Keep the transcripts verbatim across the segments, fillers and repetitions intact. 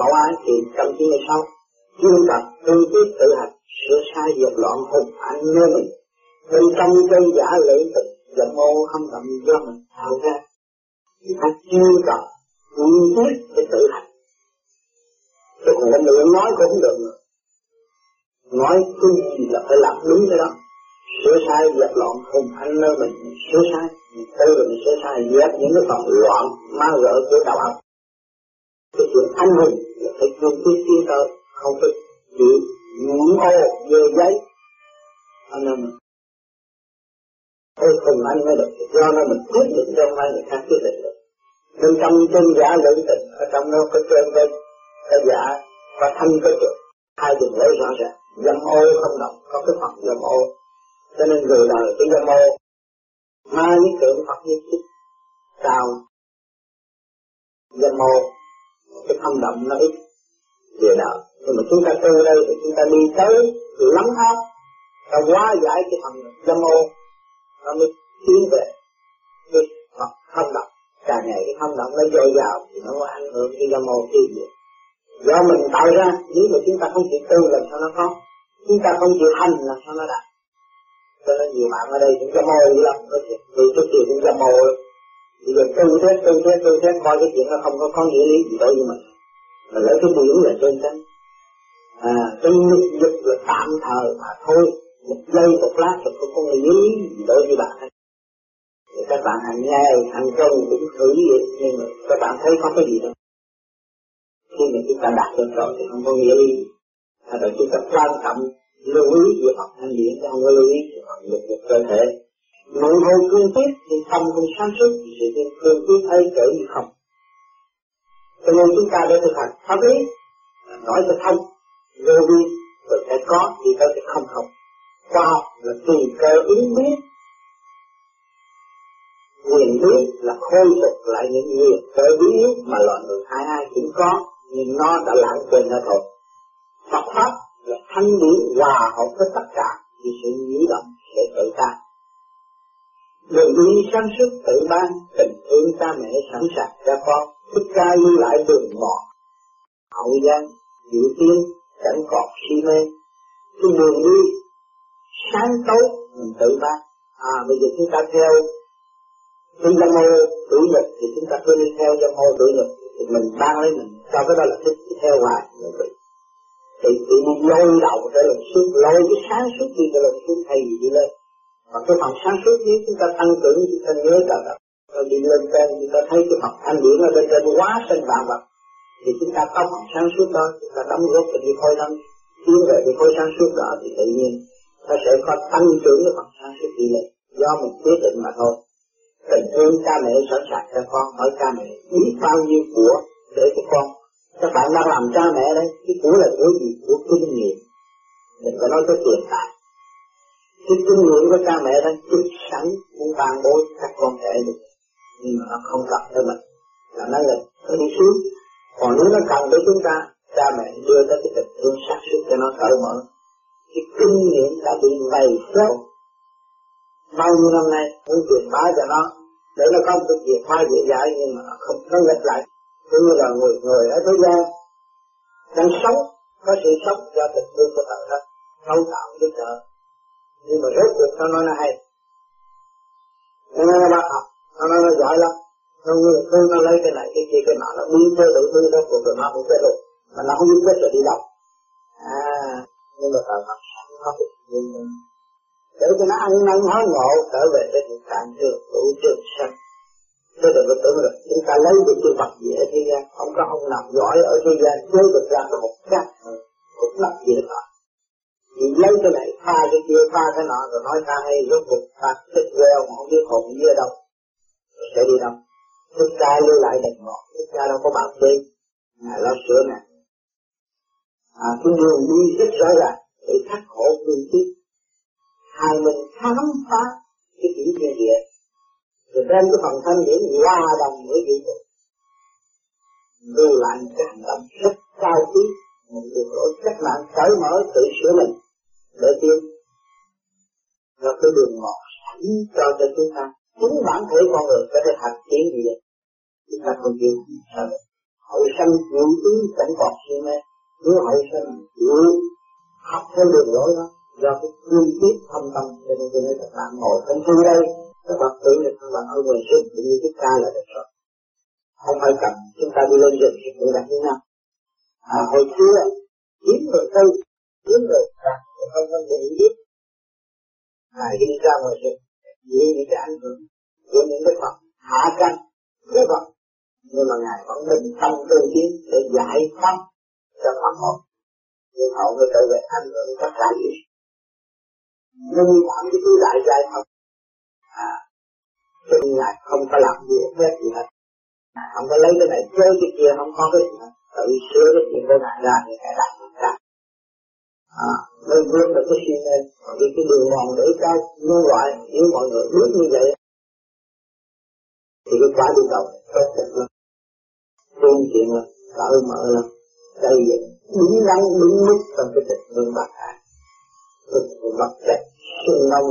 mẫu ái thì trăm chín mươi sáu chuyên tập tu tiết tự hành sửa sai dẹp loạn hồn ảnh nơi mình bên trong chân giả lễ tịch dâm ô không động do mình tạo ra thì ta chuyên tập tu tiết để tự hành. Chứ còn cái miệng nói cũng không được nữa. Nói cái gì là phải làm đúng cái đó. Sửa sai dẹp loạn hồn ảnh nơi mình sửa sai mình tư rồi mình sửa sai dẹp những cái phần loạn ma rợ của đạo óc. Cái chuyện anh hùng là phải cương quyết tiến tới, không phải chịu nhuộm ô dơ giấy. Anh em tôi cùng anh mới được, do nó mình quyết định trong hai người khác quyết định được. Nên trong chân giả lưỡng tình, ở trong nó có trên bên, có giả và thanh có trực, hai đường lối rõ ràng. Dâm ô không động, có cái phần dâm ô. Cho nên người đời cái dâm ô, ma với tượng Phật nhất thích, sao dâm ô, cái không động nó ít về đạo. Nhưng mà chúng ta tu đây thì chúng ta đi tới lắng áp, ta hóa giải cái phần dâm ô, nó mới tiến về cái Phật không động. Càng ngày cái không động nó dồi dào thì nó có ảnh hưởng cái dâm ô tiêu diệt. Do mình tạo ra, nếu mà chúng ta không chịu tu làm sao nó có, chúng ta không chịu hành làm sao nó đạt. Cho nên nhiều bạn ở đây cũng dâm ô dữ lắm, vì trước kia cũng dâm ô. Bây giờ tu thế, tu thế, tu thế, coi cái chuyện nó không có có nghĩa lý gì đối với mình. Mình lấy cái biển là trên chân. À, cái nhục dục là tạm thời mà thôi. Một giây, một lát thì không có nghĩa lý gì đối với bạn. Thì các bạn hành nghe, hành công cũng thử vậy, nhưng mà các bạn thấy có cái gì đâu. Khi mà chúng ta đạt được rồi thì không có nghĩa lý. À, rồi chúng ta quan trọng lưu ý về học thanh điển, chứ không có lưu ý về học nhục dục cơ thể. Nội hồn cương quyết thì tâm không sáng suốt thì sự cương quyết thấy trở như không. Cho nên chúng ta để thực hành pháp lý, nói cho thông, vô vi, rồi sẽ có thì tới cái không không. Khoa học là tùy cơ ứng biết, quyền biết là khôi phục lại những quyền cơ yếu mà loài người hai ai cũng có, nhưng nó đã lãng quên hết rồi. Phật pháp là thanh điển hòa hợp với tất cả thì sự nhiễu động sẽ tự tan. Đường đi sáng suốt tự ban, tình thương cha mẹ sẵn sàng cho con, thích ca lưu lại đường mòn hậu gian dự tiên chẳng còn si mê. Cái đường đi sáng tối mình tự ban. À bây giờ chúng ta theo cái dâm ô tự nhật thì chúng ta cứ đi theo dâm ô tự nhật thì mình ban lấy mình cho cái đó là thích theo hoài. Thì tự nhiên lôi đầu trở lên xuống, lôi cái sáng suốt đi trở lên xuống thay vì đi lên. Mà cái phần sáng suốt nếu chúng ta tăng trưởng, chúng ta nhớ cả đó, rồi đi lên trên, chúng ta thấy cái phần thanh điển ở bên trên quá sinh vạn vật, thì chúng ta có phần sáng suốt đó, chúng ta đóng góp vào cái khối năng, tiến về cái khối sáng suốt đó thì tự nhiên ta sẽ có tăng trưởng cái phần sáng suốt đi lên, do mình quyết định mà thôi. Tình thương cha mẹ sẵn sàng cho con, hỏi cha mẹ biết bao nhiêu của để cho con. Các bạn đang làm cha mẹ đấy, cái của là của gì? Của kinh nghiệm. Đừng có nói tới tiền tài. Cái kinh nghiệm của cha mẹ đang chút sẵn muốn ban bố các con trẻ được, nhưng mà nó không cần tới mình, là nó là nó đi xuống. Còn nếu nó cần tới chúng ta, cha mẹ đưa tới cái tình thương sát xuất cho nó cởi mở. Cái kinh nghiệm đã bị vầy xéo bao nhiêu năm nay, muốn truyền bá cho nó để nó có một cái việc phá dễ dãi, nhưng mà nó không, nó nghịch lại. Cũng như là người người ở thế gian đang sống, có sự sống do tình thương của trời đất, thấu tạo với trời. Nhưng mà rốt cuộc nó nói nó hay, nó nói nó bác học, nó nói nó giỏi lắm, nó người thương nó lấy cái này cái kia cái nọ, nó biến chơi tự tư đó của tụi nó cũng cái luôn, mà nó không biết biết là đi đâu. À, nhưng mà trời Phật sẵn nó biết, nhưng để cho nó ăn năn hối ngộ trở về cái thực trạng trường đủ trường sanh. Thế đừng có tưởng là chúng ta lấy được cái vật gì ở thế gian, không có ông nào giỏi ở thế gian chơi được ra cái một cách cũng lập gì được rồi. Vì lấy cái này pha cái kia pha cái nọ rồi nói ta hay rốt cuộc ta thích queo mà không biết hồn dưới đâu, rồi sẽ đi đâu. Thức cha lưu lại đạch ngọt, thức cha đâu có bạn đi, à, lo sửa nè. À, cái đường đi rất rõ ràng để khắc khổ cương thiết. Hai mình khám phá cái kỹ thiên địa, rồi đem cái phần thanh điển hòa đồng với vũ trụ, lưu lại một cái hành động rất cao quý, một đường lối cách mạng cởi mở tự sửa mình để tiến. Rồi cái đường ngọt sẵn cho cho chúng ta, chính bản thể con người có thể hành tiến gì vậy? Chúng ta không chịu sao được, hậu sanh chịu ý chẳng còn si mê. Nếu hậu sanh chịu học theo đường lối đó, do cái cương quyết thâm tâm, cho nên tôi nói các bạn ngồi trong thư đây, các bạn tưởng là các bạn ở ngoài sức cũng như cái ca là được rồi. Không phải cần chúng ta đi lên rừng thì cũng đặt như nhau. À, hồi xưa kiếm người tư, kiếm người ta, không có gì biết. À, đi ra ngoài rừng, vì những cái ảnh hưởng của những cái Phật hạ căn, cái Phật. Nhưng mà Ngài vẫn bình tâm tương chiến để giải thoát cho Phật hồn. Nhưng họ mới trở về ảnh hưởng tất cả gì. Nhưng phạm cái thứ đại giải thật. À, cho nên Ngài không có làm gì hết gì hết. Không có lấy cái này chơi cái kia, không có cái gì hết. Tự sửa cái chuyện của Ngài ra thì Ngài làm được ra. À, mới vươn được cái suy nghĩ. Còn đi cái đường mòn để cho nhân loại, nếu mọi người biết như vậy, thì cái quả đi đầu tốt đẹp lắm. Phương tiện lắm, cởi mở lắm. Đây vậy, đúng đắn, đúng mức trong cái tình thương bạc hại. Thực của vật chất, sinh nông,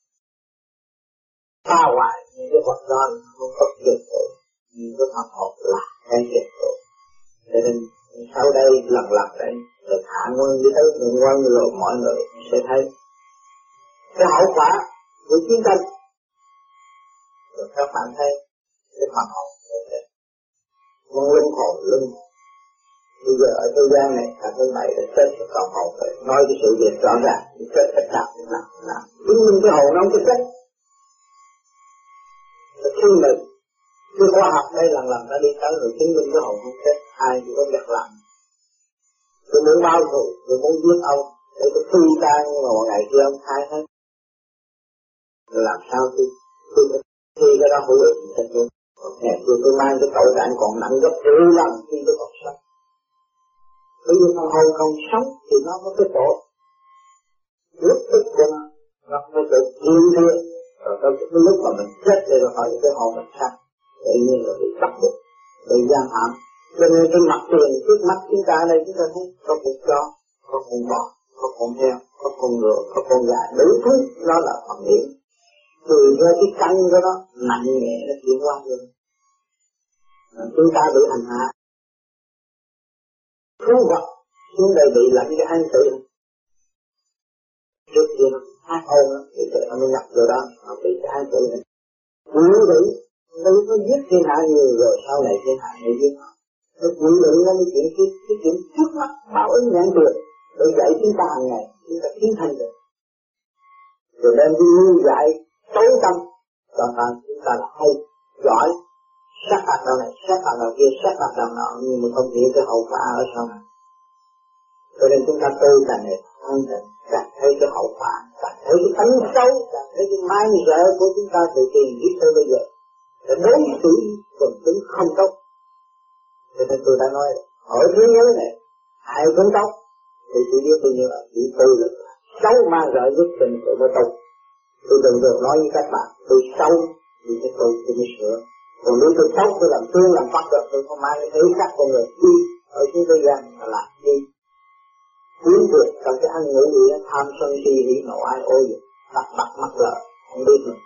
phá hoại những cái vật đó không có kiệt tội. Nhưng cái Phật học là cái kiệt tội. Cho nên sau đây lần lần đây, được hạ nguyên như thế, người quan rồi mọi người sẽ thấy cái hậu quả của chiến tranh. Rồi các bạn thấy cái Phật học con linh hồn linh. Bây giờ ở thế gian này, cả thứ bảy đã chết cho con hồn rồi, nói cái sự việc rõ ràng, chết tất cả thế nào, nào. Chứng minh cái hồn nó không có chết. Nó chứng minh, cái khoa học đây lần lần đã đi tới rồi chứng minh cái hồn không chết, ai cũng có việc làm. Tôi muốn bao thù, tôi muốn giết ông, để tôi phi tan nhưng mà một ngày kia ông khai hết. Rồi làm sao tôi, tôi khi cái đó hữu ích cho tôi. Ngày xưa tôi mang cái tội trạng còn nặng gấp rưỡi lần khi tôi còn sống. Bởi vì phần hồn còn sống thì nó có cái tội. Lúc tức của nó, nó có cái thiên thiên. Rồi tới cái lúc mà mình chết thì rồi hỏi cái hồn mình sạch. Tự nhiên là bị bắt buộc, bị giam hãm. Cho nên cái mặt tiền trước mắt chúng ta đây chúng ta thấy có con chó, có con bò, có con heo, có con ngựa, có con gà, đủ thứ nó là phần điểm. Tùy theo cái căn của nó nặng nhẹ nó chuyển qua rồi. Chúng ta bị hành hạ. Thú vật xuống đây bị lạnh cái an tử. Trước kia nó hát ôn lắm, thì nó mới nhập vô đó, nó bị cái an tử này. Quý vị, nó có giết thiên hạ nhiều rồi, sau này thiên hạ người giết họ. Nó quý vị nó mới chuyện trước, cái chuyện trước mắt, báo ứng nhãn tiền, để dạy chúng ta hàng ngày, chúng ta tiến thành được. Rồi đem đi lưu dạy, tối tâm, cho nên chúng ta là hay, giỏi, sát hạt đầu này, sát hạt đầu kia, sát hạt đầu nọ, nhưng mà không hiểu cái hậu quả ở sau này. Cho nên chúng ta tu càng ngày thanh tịnh, càng thấy cái hậu quả, càng thấy cái tánh xấu, càng thấy cái mái rỡ của chúng ta từ tiền biết tới bây giờ. Để đối xử quần chúng không tốt. Cho nên tôi đã nói, ở thế giới này, ai cũng tốt, thì chỉ biết bao nhiêu là chỉ tôi là xấu mang rỡ giúp tình tôi mới tốt. Tôi đừng được nói với các bạn, tôi xấu thì cái tôi tôi mới sửa. Còn nếu tôi tốt tôi làm tương làm phát được, tôi không mang cái thế khác con người đi ở trên thế gian mà làm đi. Cuốn vượt trong cái ăn ngủ gì tham sân si hỉ nộ ai ô dục, đặt mặt mắt lợ, không biết nữa.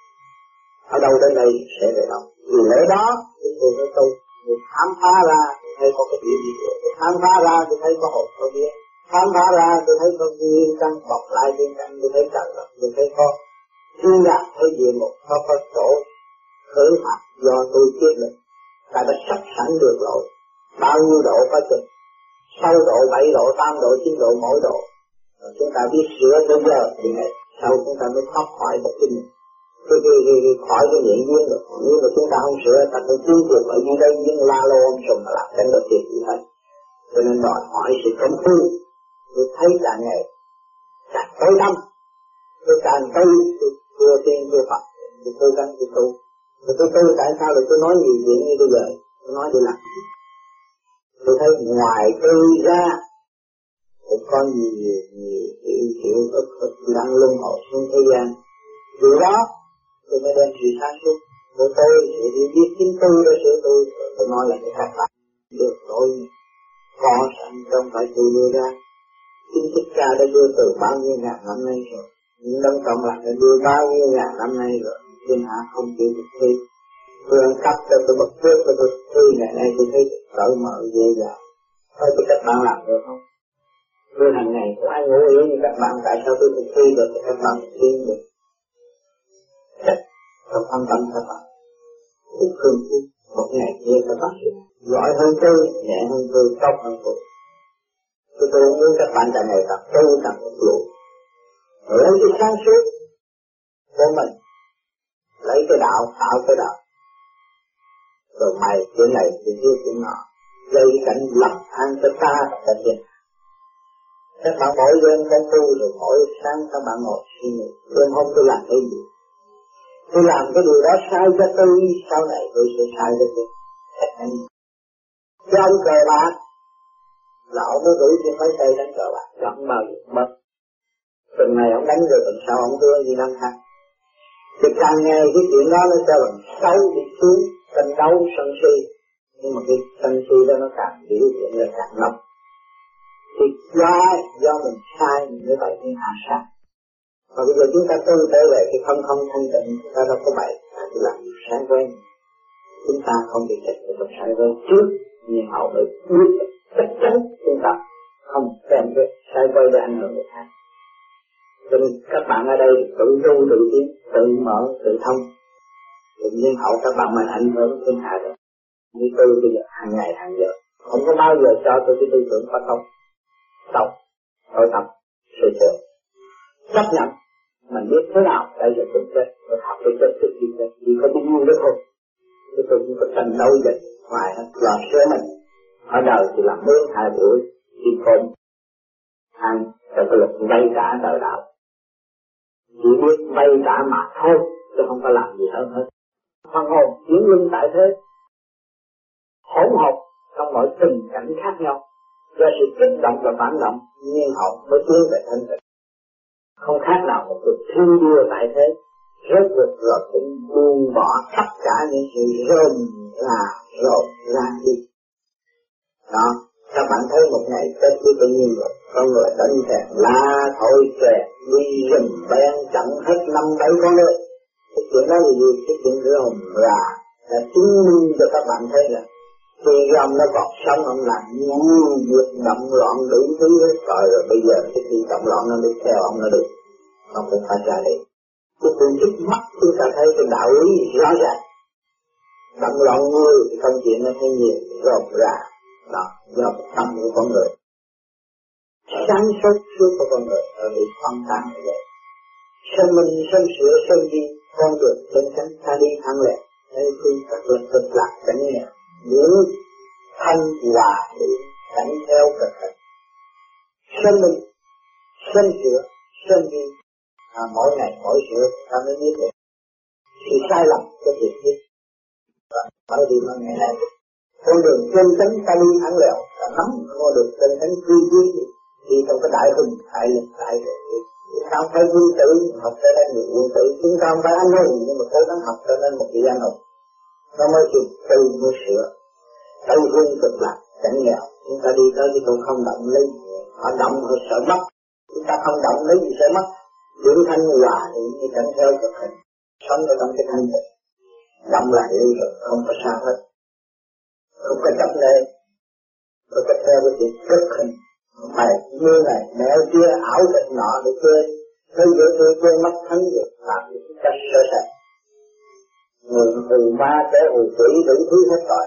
Ở đâu đến đây sẽ về đâu. Vì lẽ đó, tôi tôi nói tôi, tôi khám phá ra, tôi thấy có cái chuyện gì nữa. Tôi khám phá ra, tôi thấy có hồn có vía. Khám phá ra, tôi thấy có duyên căn bọc lại duyên căn, tôi thấy trời đất, tôi thấy có thiên đàng, thấy địa ngục, có có chỗ khởi phạt do tôi quyết định. Ta đã sắp sẵn đường lối, bao nhiêu độ có chừng, sáu độ, bảy độ, tám độ, chín độ, mỗi độ. Rồi chúng ta biết sửa tới giờ thì ngày sau chúng ta mới thoát khỏi một cái cái cái cái khỏi cái nghiện duyên được. Nếu mà chúng ta không sửa, ta phải cứu cuộc ở dưới đây nhưng la lô ông sùng mà làm chẳng được việc gì hết. Cho nên đòi hỏi sự công phu. Tôi thấy càng ngày càng tối tâm, tôi càng tu, tôi vừa tiên vừa Phật, tôi cố gắng tôi tu. Rồi tôi tu tại sao được tôi nói nhiều chuyện như bây giờ, tôi nói để làm gì? Tôi thấy ngoài tôi ra cũng có nhiều nhiều nhiều kiểu kiểu ức ức đang luân hồi xuống thế gian. Vì đó tôi mới đem sự sáng suốt của tôi để đi biết chính tôi để sửa tôi. Tôi nói là cái các bạn được rồi, có sẵn trong phải tôi đưa ra. Chính Thích Ca đã đưa từ bao nhiêu ngàn năm nay rồi, những đấng cộng lại đã đưa bao nhiêu ngàn năm nay rồi, thiên hạ không chịu được thi. Vừa cắt cho tôi bật trước cho tôi thư ngày nay tôi thấy cởi mở dễ dàng. Thôi thì các bạn làm được không? Tôi hàng ngày có ai ngủ yên như các bạn, tại sao tôi thực thi được thì các bạn thực thi được? Chắc không quan tâm các bạn. Tôi thương tôi một ngày kia các bạn sẽ giỏi hơn tôi, nhẹ hơn tôi, tốt hơn tôi. Tôi tôi muốn các bạn càng ngày càng tu càng một lộ. Lấy cái sáng suốt của mình, lấy cái đạo tạo cái đạo. Rồi mày chuyện này chuyện kia chuyện nọ, gây cảnh lập an cho ta và thiên. Các bạn mỗi đêm công tu rồi mỗi sáng các bạn ngồi suy nghĩ, đêm hôm tôi làm cái gì? Tôi làm cái điều đó sai cho tôi, sau này tôi sẽ sai cho tôi. Cái ông cờ bạc, là ông mới gửi trên mấy tay đánh cờ bạc, chẳng bao giờ mất. Từng ngày ông đánh rồi, tuần sau ông đưa gì năm khác. Thì càng ngày cái chuyện đó nó cho bằng xấu đi xuống, tranh đấu sân si. Nhưng mà cái sân si đó nó càng biểu hiện là càng nóng. Thì do, do mình sai mình mới vậy nên hạ sát. Và bây giờ chúng ta tu trở về cái không không thanh tịnh, chúng ta đâu có bậy, ta chỉ làm sai quen. Chúng ta không bị trách về một sai quen trước, nhưng hậu mới biết chắc chắn chúng ta không xem cái sai quen để ảnh hưởng người khác. Cho nên các bạn ở đây tự tu tự tiến, tự mở, tự thông. Tự nhiên hậu các bạn mà ảnh hưởng thiên hạ được. Như tôi bây giờ hàng ngày hàng giờ, không có bao giờ cho tôi cái tư tưởng phát không. Tập, tôi tập, sự sửa. Chấp nhận, mình biết thế nào, bây giờ tôi chết, tôi học tôi chết trước khi chết, chỉ có biết ngu đó thôi. Chứ tôi không có tranh đấu dịch, ngoài hết, lo sửa mình. Ở đời thì làm bước hai buổi, đi cơm, ăn, cho cái lực vay trả đời đạo. Chỉ biết vay trả mà thôi, chứ không có làm gì hơn hết. Phần hồn chuyển luân tại thế, hỗn hợp trong mọi tình cảnh khác nhau. Do sự kích động và phản động, nhiên hậu mới tiến về thanh tịnh. Không khác nào một cuộc thi đua tại thế, rốt cuộc rồi cũng buông bỏ tất cả những sự rơm rà rộn ra đi. Đó, các bạn thấy một ngày Tết với tự nhiên rồi, con người đánh thèm la thổi kè, đi rừng bén chẳng hết năm bảy con nữa. Cái chuyện đó là gì? Cái chuyện rơm rà đã chứng minh cho các bạn thấy là khi ông nó còn sống ông làm nhiều việc động loạn đủ thứ hết rồi, rồi bây giờ cái khi động loạn nó đi theo ông nó được, ông cũng phải ra đi. Cái phương thức mắt chúng ta thấy cái đạo lý rõ ràng, động loạn người thì công chuyện nó thấy nhiều rộn rà, đó do tâm của con người, sáng suốt suốt của con người ở bị phân tán như vậy. Sân mình sân sửa sân đi con được chân chánh ta đi thẳng lẹ, đây phương thật là cực lạc cảnh nghèo. Những thanh hòa để cảnh theo cực hình. Sân mình, sân sửa, sân đi, à, mỗi ngày mỗi sửa ta mới biết được sự sai lầm của việc biết. Bởi vì mà ngày nay con đường chân chánh ta đi thẳng lẹo, ta nắm con đường chân chánh cư duy đi trong cái đại hùng đại lực đại lực. Sao phải quân tử học trở nên người quân tử, chúng ta không phải anh hùng nhưng mà cố gắng học trở nên một vị anh hùng. Nó mới chịu từ mới sửa. Tây hương cực lạc, cảnh nghèo, chúng ta đi tới cái chỗ không động lấy, họ động họ sợ mất, chúng ta không động lấy gì sợ mất, dưỡng thanh hòa thì như cảnh theo cực hình, sống ở trong cái thanh tịnh, động lại đi rồi không có sao hết, không có chấp lệ, không có theo cái chuyện cực hình, mày như này, mèo kia ảo thật nọ để chơi, thế giới tôi quên mất thánh được, làm những cái cách sơ sạch, người hù ma trẻ hù quỷ đủ thứ hết rồi.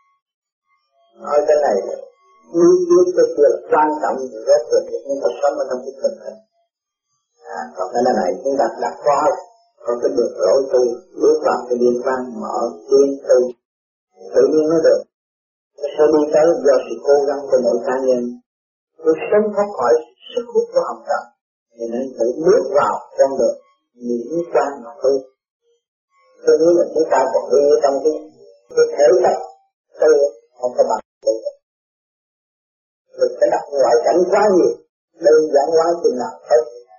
Nói cái này là như biết cái kia là quan trọng rất là chúng ta sống ở trong cái tình hình. À, còn cái này chúng ta đã qua có cái được lỗi tu, bước vào cái biên quan mở tiến tu, tự nhiên nó được. Cái sẽ đi tới do sự cố gắng của mỗi cá nhân, cuộc sống thoát khỏi sức hút của ông trời, cho nên tự bước vào con đường những quan mà tu. Tôi nghĩ là chúng ta còn đi trong cái cái thể tập tu không có bằng tu. Mình phải đặt ngoại cảnh quá nhiều, đơn giản quá chừng nào hết.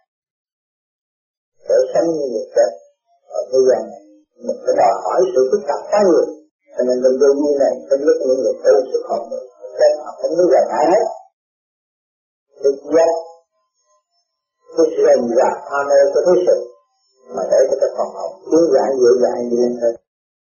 Để sống như người chết ở thế gian này, mình phải đòi hỏi sự phức tạp quá nhiều. Cho nên mình vô như này, trong lúc những người tu sự hồn mình, chết họ không biết giải hại hết. Được giác, cái rèn rà tha mê của thế sự, mà để cho các phòng học tiến giải dễ dàng đi lên hơn.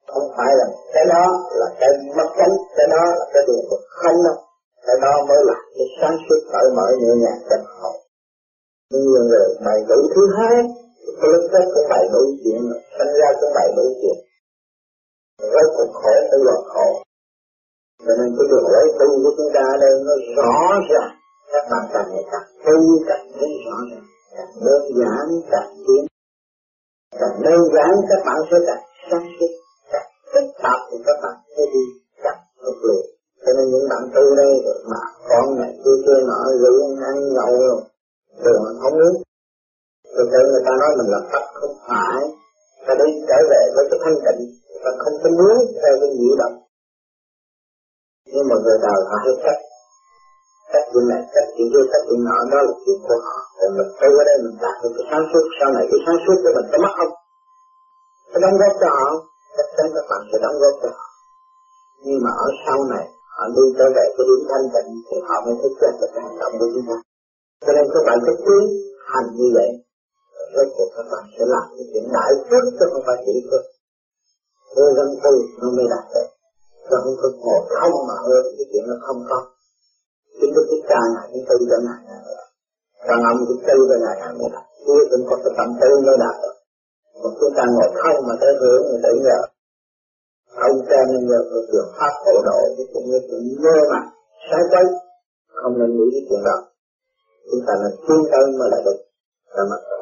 Không phải là cái đó là cái mất cánh, cái đó là cái đường vực không đâu. Cái đó mới là cái sáng suốt cởi mở nhẹ nhàng trong hồn. Nhiều người bày đủ thứ hai, cái lúc đó cũng bày đủ chuyện, sinh ra cũng bày đủ chuyện. Rất cuộc khổ tới loạt khổ. Cho nên cái đường lối tu của chúng ta đây nó rõ ràng. Các bạn càng ngày càng tu càng thấy rõ ràng. Càng đơn giản càng tiến. Càng đơn giản các bạn sẽ càng sáng suốt. Càng phức tạp thì các bạn sẽ đi càng hợp lệ. Cho nên những bạn tu đây mà con này kia kia nọ rượu ăn nhậu rồi. Rồi mà không biết. Rồi tự người ta nói mình là Phật không phải. Ta đi trở về với cái thanh tịnh. Ta không có muốn theo cái nhiễu động. Nhưng mà người đời họ hay cách. Cách chuyện này, cách chuyện kia, cách chuyện nọ, đó là chuyện của họ. Rồi mình tu ở đây mình đạt được cái sáng suốt. Sau này cái sáng suốt của mình có mất không? Phải đóng góp cho họ. Chắc chắn các bạn sẽ đóng góp cho họ. Nhưng mà ở sau này họ đi trở về cái điểm thanh tịnh thì họ mới thích chết được cái hành động của chúng ta. Cho nên các bạn phải quý hành như vậy. Rốt cuộc các bạn sẽ làm cái chuyện đại phước chứ không phải chỉ phước. Hứa dân tu nó mới đạt được. Và không có ngồi không mà hứa cái chuyện nó không có. Chúng tôi thích ca ngài cũng tư cho ngài ngài rồi. Càng ông cũng tư cho ngài ngài mới đạt. Hứa cũng có cái tâm tư mới đạt được. Còn chúng ta ngồi không mà tới hứa người tới giờ. Ông cha nên nhờ cái trường pháp hộ độ cái cũng như chuyện mơ mà sai quay. Không nên nghĩ cái chuyện đó. Chúng ta nên tiến tới mới là được. Cảm ơn.